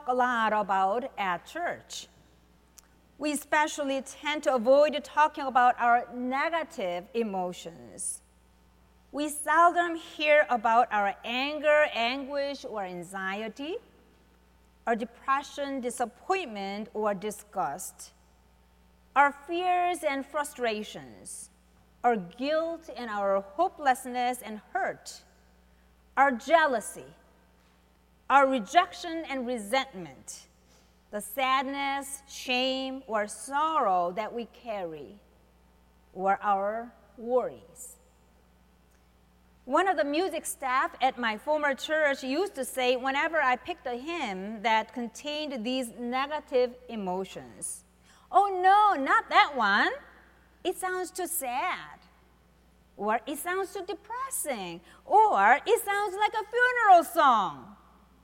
talk a lot about at church. We especially tend to avoid talking about our negative emotions. We seldom hear about our anger, anguish, or anxiety, our depression, disappointment, or disgust, our fears and frustrations, our guilt and our hopelessness and hurt, our jealousy, our rejection and resentment, the sadness, shame, or sorrow that we carry, or our worries. One of the music staff at my former church used to say whenever I picked a hymn that contained these negative emotions, "Oh no, not that one. It sounds too sad." Or "it sounds too depressing." Or "it sounds like a funeral song."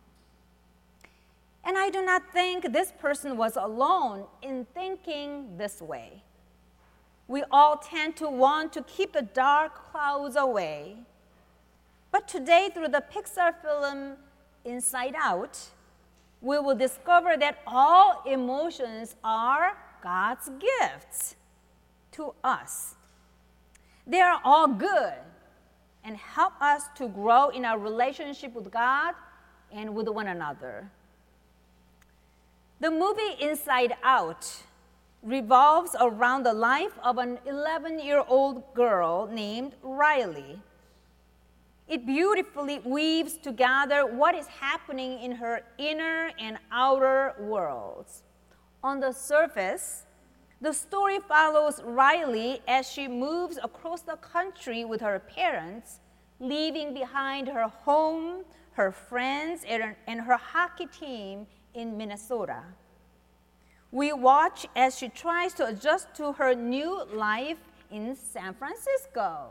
And I do not think this person was alone in thinking this way. We all tend to want to keep the dark clouds away. But today, through the Pixar film Inside Out, we will discover that all emotions are God's gifts to us. They are all good and help us to grow in our relationship with God and with one another. The movie Inside Out revolves around the life of an 11-year-old girl named Riley. It beautifully weaves together what is happening in her inner and outer worlds. On the surface, the story follows Riley as she moves across the country with her parents, leaving behind her home, her friends, and her hockey team in Minnesota. We watch as she tries to adjust to her new life in San Francisco.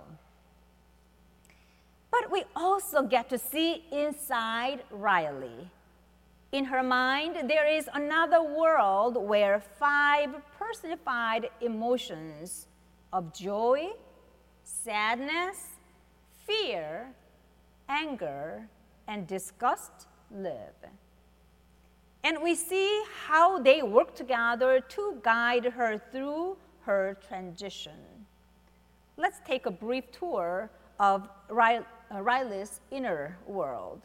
But we also get to see inside Riley. In her mind, there is another world where 5 personified emotions of joy, sadness, fear, anger, and disgust live. And we see how they work together to guide her through her transition. Let's take a brief tour of Riley's inner world.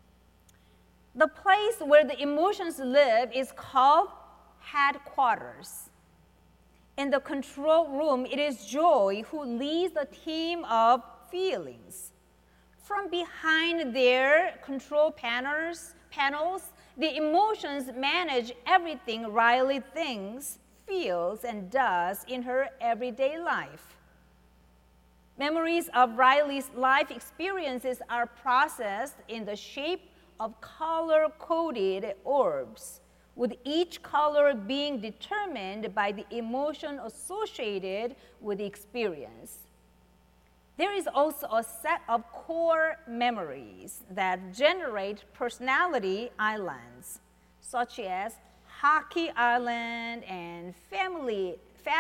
The place where the emotions live is called headquarters. In the control room, it is Joy who leads the team of feelings. From behind their control panels, the emotions manage everything Riley thinks, feels, and does in her everyday life. Memories of Riley's life experiences are processed in the shape of color-coded orbs, with each color being determined by the emotion associated with the experience. There is also a set of core memories that generate personality islands, such as Hockey Island and Family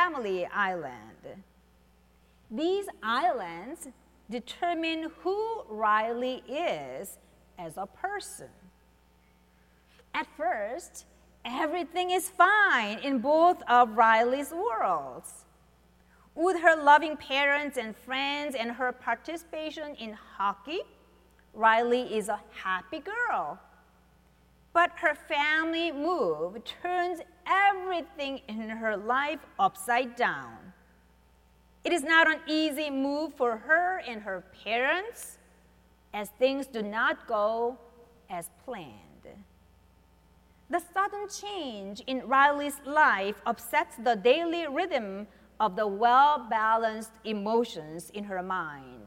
Island. These islands determine who Riley is as a person. At first, everything is fine in both of Riley's worlds. With her loving parents and friends and her participation in hockey, Riley is a happy girl. But her family move turns everything in her life upside down. It is not an easy move for her and her parents, as things do not go as planned. The sudden change in Riley's life upsets the daily rhythm of the well-balanced emotions in her mind.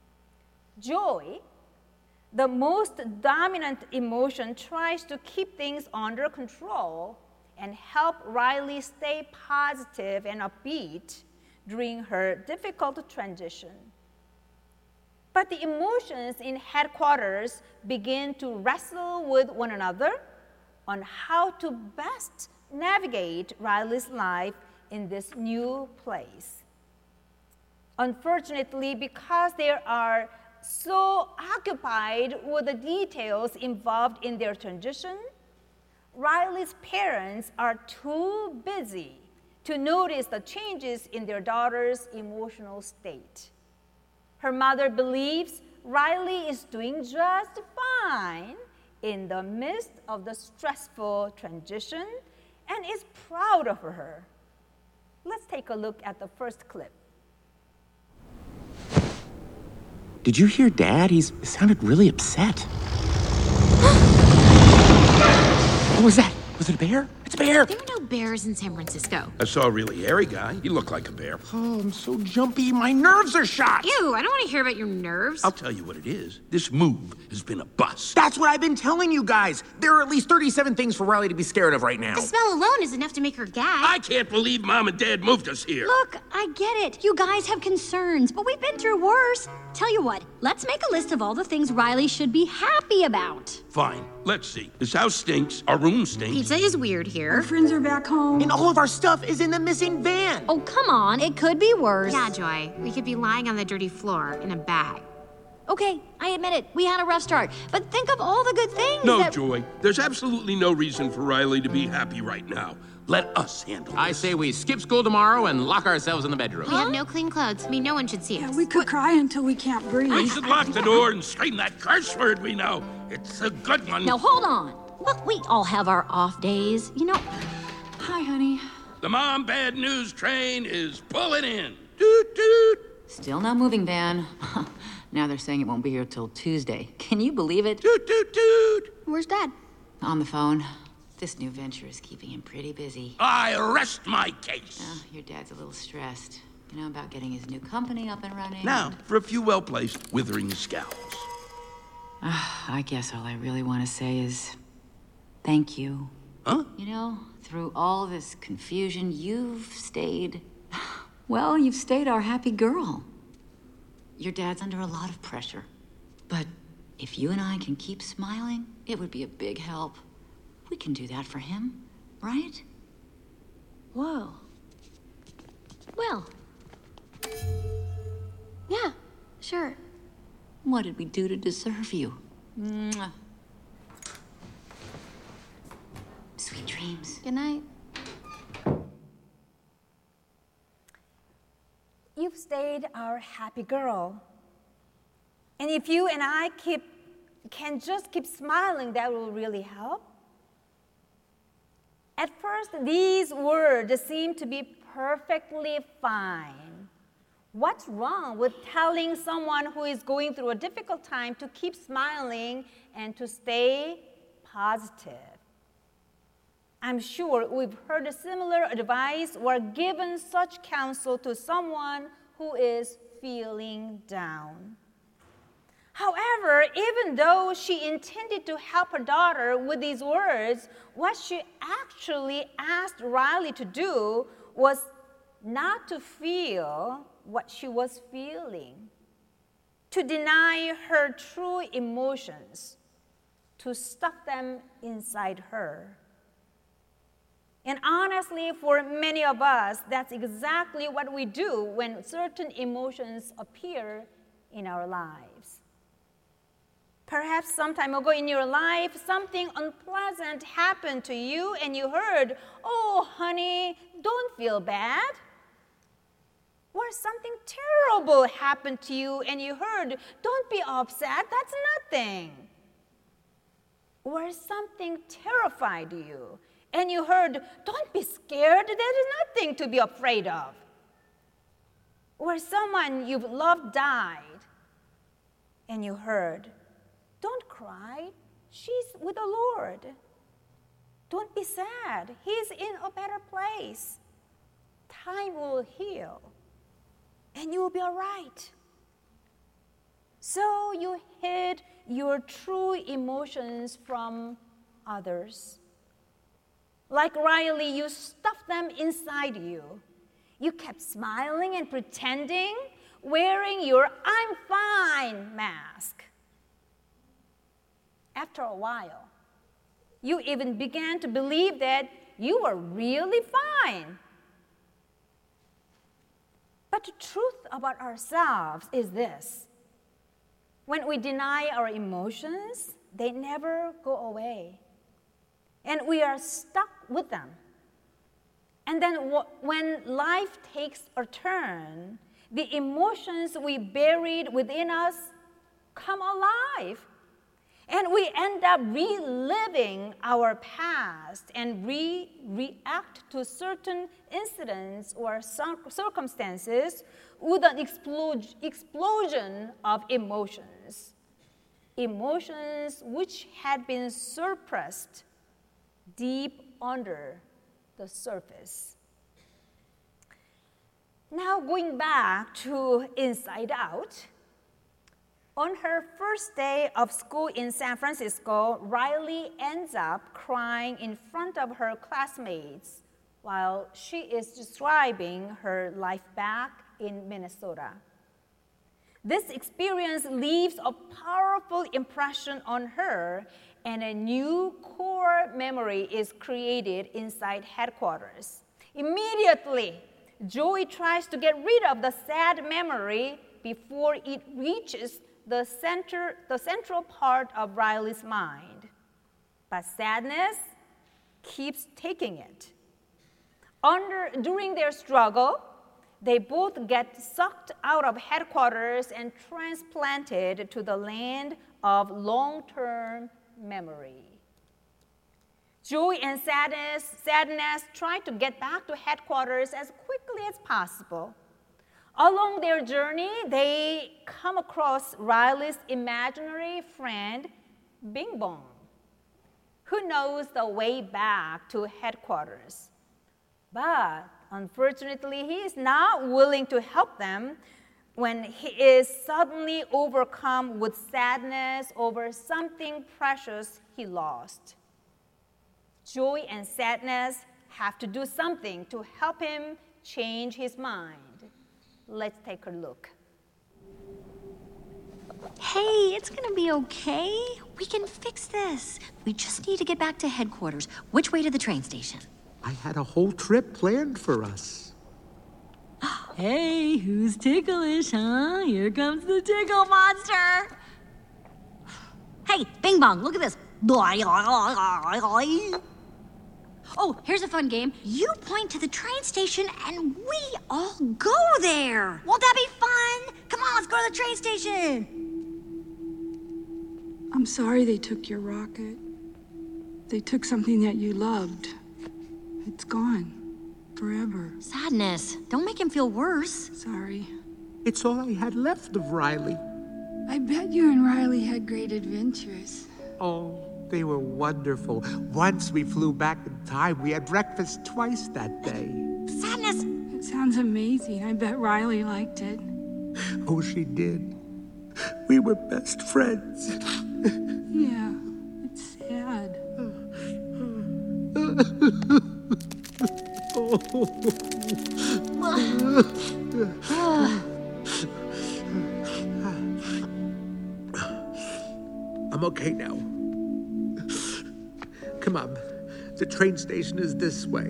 Joy, the most dominant emotion, tries to keep things under control and help Riley stay positive and upbeat during her difficult transition. But the emotions in headquarters begin to wrestle with one another on how to best navigate Riley's life in this new place. Unfortunately, because they are so occupied with the details involved in their transition, Riley's parents are too busy to notice the changes in their daughter's emotional state. Her mother believes Riley is doing just fine in the midst of the stressful transition and is proud of her. Let's take a look at the first clip. Did you hear Dad? He sounded really upset. What was that? Was it a bear? It's a bear! There are no bears in San Francisco. I saw a really hairy guy. He looked like a bear. Oh, I'm so jumpy. My nerves are shot. Ew, I don't want to hear about your nerves. I'll tell you what it is. This move has been a bust. That's what I've been telling you guys. There are at least 37 things for Riley to be scared of right now. The smell alone is enough to make her gag. I can't believe Mom and Dad moved us here. Look, I get it. You guys have concerns, but we've been through worse. Tell you what, let's make a list of all the things Riley should be happy about. Fine. Let's see. This house stinks. Our room stinks. Pizza is weird here. Our friends are back home. And all of our stuff is in the missing van. Oh, come on. It could be worse. Yeah, Joy. We could be lying on the dirty floor in a bag. Okay, I admit it. We had a rough start. But think of all the good things No, that... Joy. There's absolutely no reason for Riley to be happy right now. Let us handle it. I say we skip school tomorrow and lock ourselves in the bedroom. We have no clean clothes. I mean, no one should see Yeah, us. we could cry until we can't breathe. We should lock the door and scream that curse word we know. It's a good one. Now, hold on. Look, we all have our off days, you know. Hi, honey. The mom bad news train is pulling in. Toot toot. Still not moving, Van. Now they're saying it won't be here till Tuesday. Can you believe it? Toot toot toot. Where's Dad? On the phone. This new venture is keeping him pretty busy. I rest my case. Your dad's a little stressed. You know, about getting his new company up and running. Now, for a few well-placed withering scowls. I guess all I really want to say is thank you. Huh? You know, through all this confusion, you've stayed... Well, you've stayed our happy girl. Your dad's under a lot of pressure. But if you and I can keep smiling, it would be a big help. We can do that for him, right? Whoa. Well. Yeah, sure. What did we do to deserve you? Mwah. Sweet dreams. Good night. You've stayed our happy girl. And if you and I can just keep smiling, that will really help. At first, these words seem to be perfectly fine. What's wrong with telling someone who is going through a difficult time to keep smiling and to stay positive? I'm sure we've heard similar advice or given such counsel to someone who is feeling down. However, even though she intended to help her daughter with these words, what she actually asked Riley to do was not to feel what she was feeling, to deny her true emotions, to stuff them inside her. And honestly, for many of us, that's exactly what we do when certain emotions appear in our lives. Perhaps some time ago in your life, something unpleasant happened to you and you heard, "Oh, honey, don't feel bad." Or something terrible happened to you and you heard, "Don't be upset, that's nothing." Or something terrified you and you heard, "Don't be scared, there is nothing to be afraid of." Or someone you've loved died and you heard, "Don't cry, she's with the Lord. Don't be sad, he's in a better place. Time will heal, and you will be all right." So you hid your true emotions from others. Like Riley, you stuffed them inside you. You kept smiling and pretending, wearing your "I'm fine" mask. After a while, you even began to believe that you were really fine. But the truth about ourselves is this: when we deny our emotions, they never go away. and we are stuck with them. And then when life takes a turn, the emotions we buried within us come alive. And we end up reliving our past and react to certain incidents or circumstances with an explosion of emotions. Emotions which had been suppressed deep under the surface. Now going back to Inside Out, on her first day of school in San Francisco, Riley ends up crying in front of her classmates while she is describing her life back in Minnesota. This experience leaves a powerful impression on her, and a new core memory is created inside headquarters. Immediately, Joey tries to get rid of the sad memory before it reaches the central part of Riley's mind. But sadness keeps taking it. During their struggle, they both get sucked out of headquarters and transplanted to the land of long-term memory. Joy and sadness try to get back to headquarters as quickly as possible. Along their journey, they come across Riley's imaginary friend, Bing Bong, who knows the way back to headquarters. But unfortunately, he is not willing to help them when he is suddenly overcome with sadness over something precious he lost. Joy and sadness have to do something to help him change his mind. Let's take a look. Hey, it's gonna be okay. We can fix this. We just need to get back to headquarters. Which way to the train station? I had a whole trip planned for us. Hey, who's ticklish, huh? Here comes the tickle monster. Hey, Bing Bong, look at this. Oh, here's a fun game. You point to the train station and we all go there. Won't that be fun? Come on, let's go to the train station. I'm sorry they took your rocket. They took something that you loved. It's gone. Forever. Sadness. Don't make him feel worse. Sorry. It's all I had left of Riley. I bet you and Riley had great adventures. Oh, they were wonderful. Once we flew back in time, we had breakfast twice that day. Sadness. It sounds amazing. I bet Riley liked it. Oh, she did. We were best friends. Yeah, it's sad. I'm okay now. Come on. The train station is this way.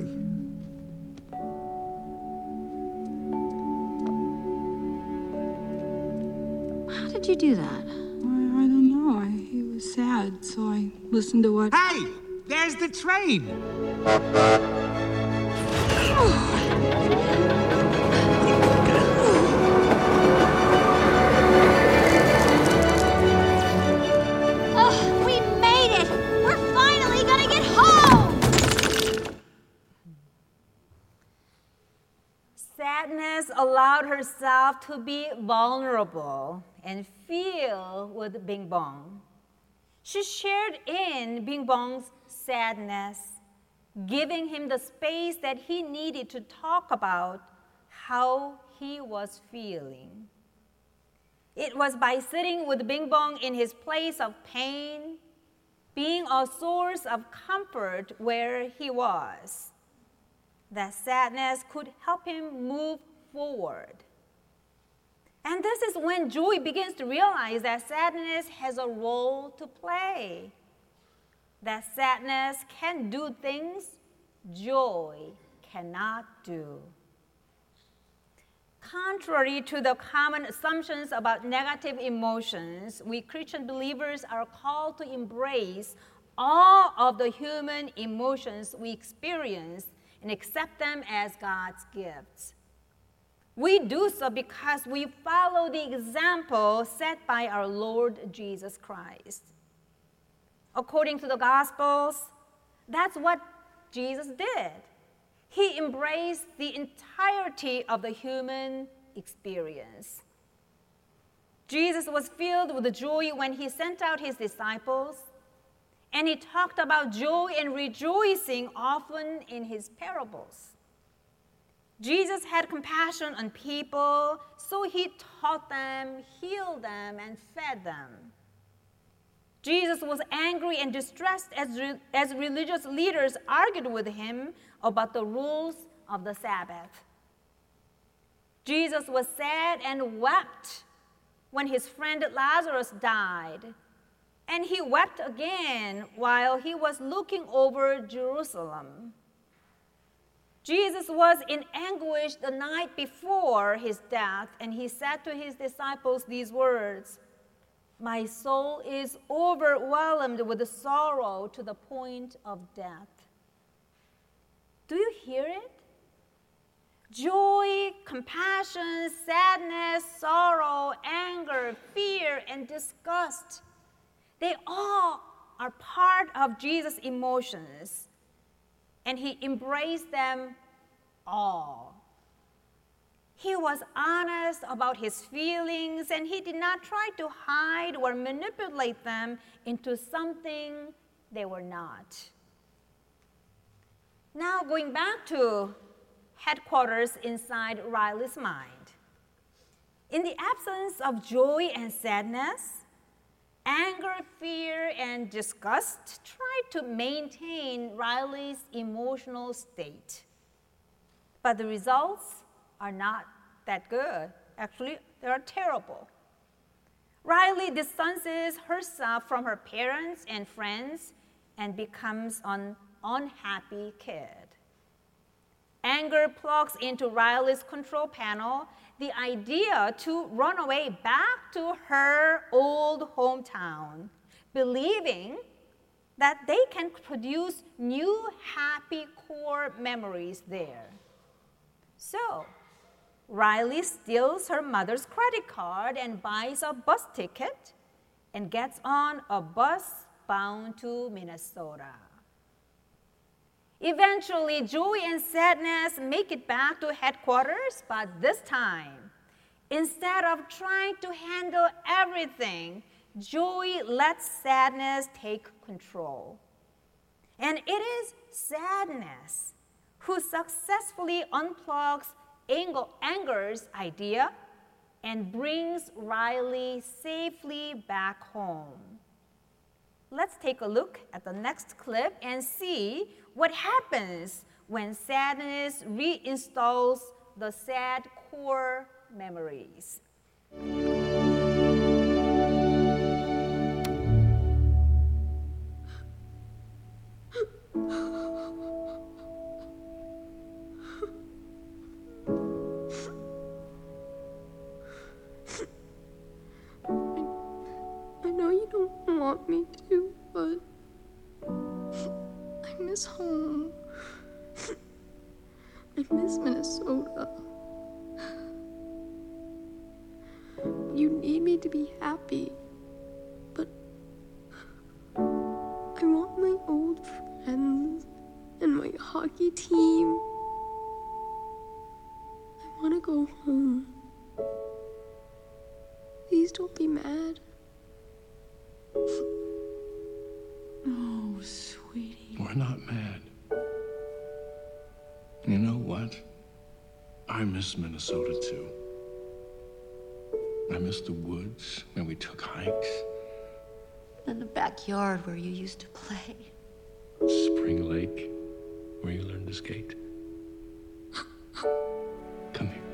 How did you do that? I don't know. He was sad, so I listened to what... Hey! There's the train! Oh, we made it! We're finally gonna get home! Sadness allowed herself to be vulnerable and feel with Bing Bong. She shared in Bing Bong's sadness, giving him the space that he needed to talk about how he was feeling. It was by sitting with Bing Bong in his place of pain, being a source of comfort where he was, that sadness could help him move forward. And this is when Joy begins to realize that sadness has a role to play. That sadness can do things joy cannot do. Contrary to the common assumptions about negative emotions, we Christian believers are called to embrace all of the human emotions we experience and accept them as God's gifts. We do so because we follow the example set by our Lord Jesus Christ. According to the Gospels, that's what Jesus did. He embraced the entirety of the human experience. Jesus was filled with joy when he sent out his disciples, and he talked about joy and rejoicing often in his parables. Jesus had compassion on people, so he taught them, healed them, and fed them. Jesus was angry and distressed as religious leaders argued with him about the rules of the Sabbath. Jesus was sad and wept when his friend Lazarus died, and he wept again while he was looking over Jerusalem. Jesus was in anguish the night before his death, and he said to his disciples these words, "My soul is overwhelmed with sorrow to the point of death." Do you hear it? Joy, compassion, sadness, sorrow, anger, fear, and disgust, they all are part of Jesus' emotions, and he embraced them all. He was honest about his feelings, and he did not try to hide or manipulate them into something they were not. Now, going back to headquarters inside Riley's mind. In the absence of joy and sadness, anger, fear, and disgust tried to maintain Riley's emotional state. But the results are not that good. Actually, they are terrible. Riley distances herself from her parents and friends and becomes an unhappy kid. Anger plugs into Riley's control panel the idea to run away back to her old hometown, believing that they can produce new happy core memories there. So, Riley steals her mother's credit card and buys a bus ticket and gets on a bus bound to Minnesota. Eventually, joy and sadness make it back to headquarters, but this time, instead of trying to handle everything, joy lets sadness take control. And it is sadness who successfully unplugs anger's idea and brings Riley safely back home. Let's take a look at the next clip and see what happens when sadness reinstalls the sad core memories. I know you don't want me to, but I miss home. I miss Minnesota. You need me to be happy, but I want my old friends and my hockey team. I want to go home. Please don't be mad. Oh, sweetie. We're not mad. You know what? I miss Minnesota too. I miss the woods where we took hikes. In the backyard where you used to play. Spring Lake, where you learned to skate. Come here.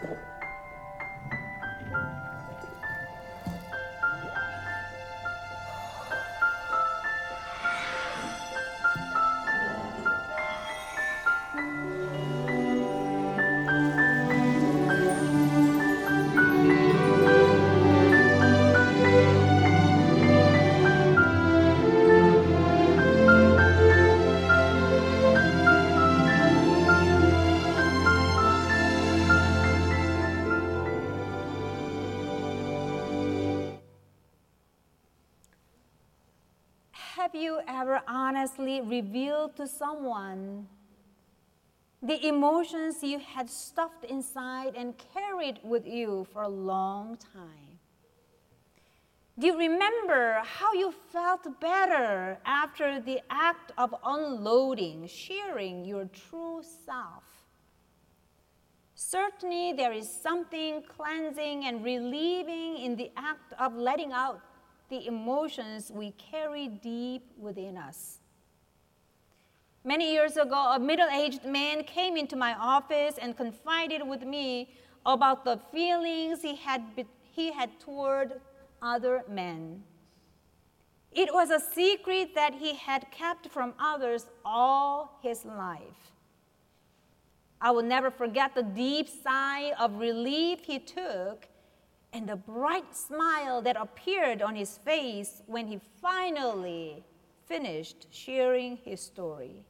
Have you ever honestly revealed to someone the emotions you had stuffed inside and carried with you for a long time? Do you remember how you felt better after the act of unloading, sharing your true self? Certainly, there is something cleansing and relieving in the act of letting out the emotions we carry deep within us. Many years ago, a middle-aged man came into my office and confided with me about the feelings he had toward other men. It was a secret that he had kept from others all his life. I will never forget the deep sigh of relief he took and the bright smile that appeared on his face when he finally finished sharing his story.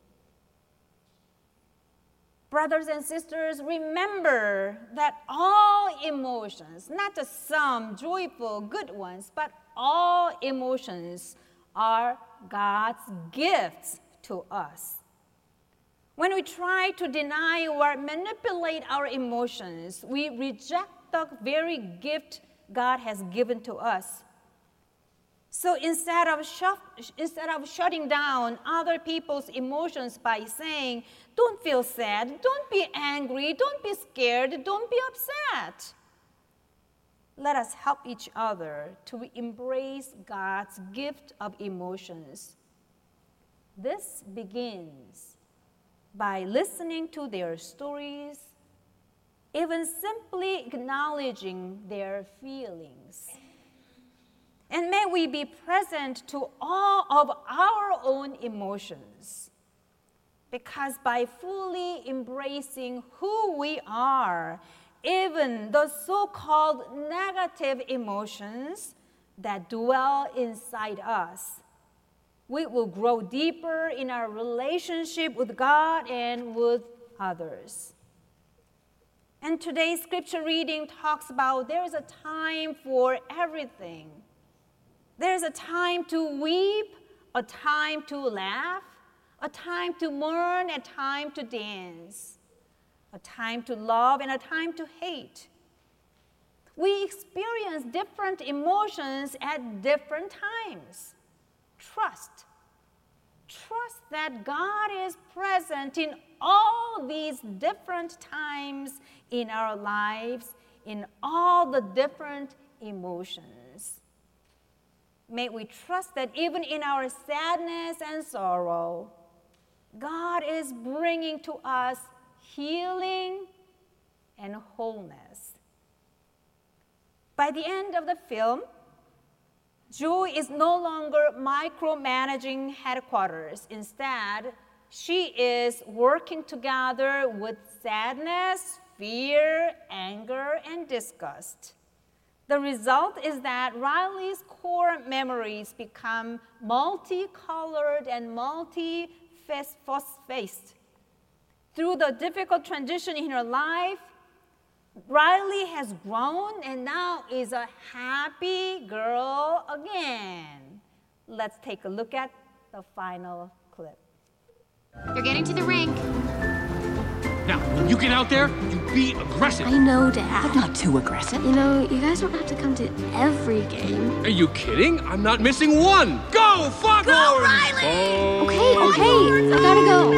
Brothers and sisters, remember that all emotions, not just some joyful, good ones, but all emotions are God's gifts to us. When we try to deny or manipulate our emotions, we reject the very gift God has given to us. So instead of shutting down other people's emotions by saying, don't feel sad, don't be angry, don't be scared, don't be upset, let us help each other to embrace God's gift of emotions. This begins by listening to their stories, even simply acknowledging their feelings. And may we be present to all of our own emotions, because by fully embracing who we are, even the so-called negative emotions that dwell inside us, we will grow deeper in our relationship with God and with others. And today's scripture reading talks about there is a time for everything. There's a time to weep, a time to laugh, a time to mourn, a time to dance, a time to love, and a time to hate. We experience different emotions at different times. Trust that God is present in all these different times in our lives, in all the different emotions. May we trust that even in our sadness and sorrow, God is bringing to us healing and wholeness. By the end of the film, Joy is no longer micromanaging headquarters. Instead, she is working together with sadness, fear, anger, and disgust. The result is that Riley's core memories become multicolored and multi-faced. Through the difficult transition in her life, Riley has grown and now is a happy girl again. Let's take a look at the final clip. They're getting to the rink. Now, when you get out there, you be aggressive. I know, Dad. But not too aggressive. You know, you guys don't have to come to every game. Are you kidding? I'm not missing one. Go, Foghorns! Go, Riley! Oh. Okay, I gotta go.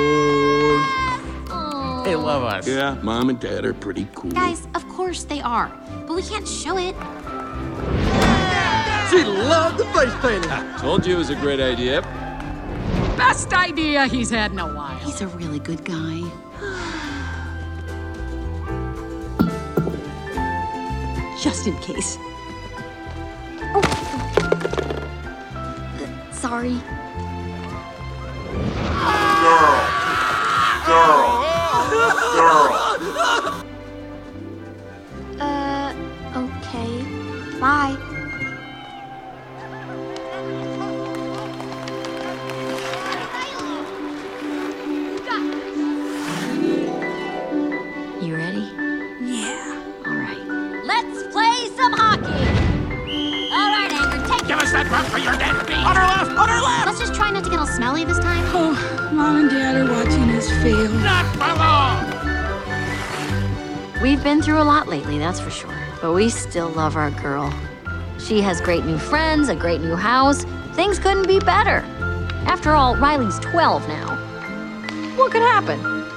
They love us. Yeah, Mom and Dad are pretty cool. Guys, of course they are, but we can't show it. She loved the face painting. Told you it was a great idea. Best idea he's had in a while. He's a really good guy. just in case. Sorry. Okay. Bye. You ready? Yeah. All right. Let's play some hockey. All right, Anger, take Give us that puck for your dead feet! On our left! On our left! Let's just try not to get all smelly this time. Oh, Mom and Dad are watching us fail. Not for long! We've been through a lot lately, that's for sure. But we still love our girl. She has great new friends, a great new house. Things couldn't be better. After all, Riley's 12 now. What could happen?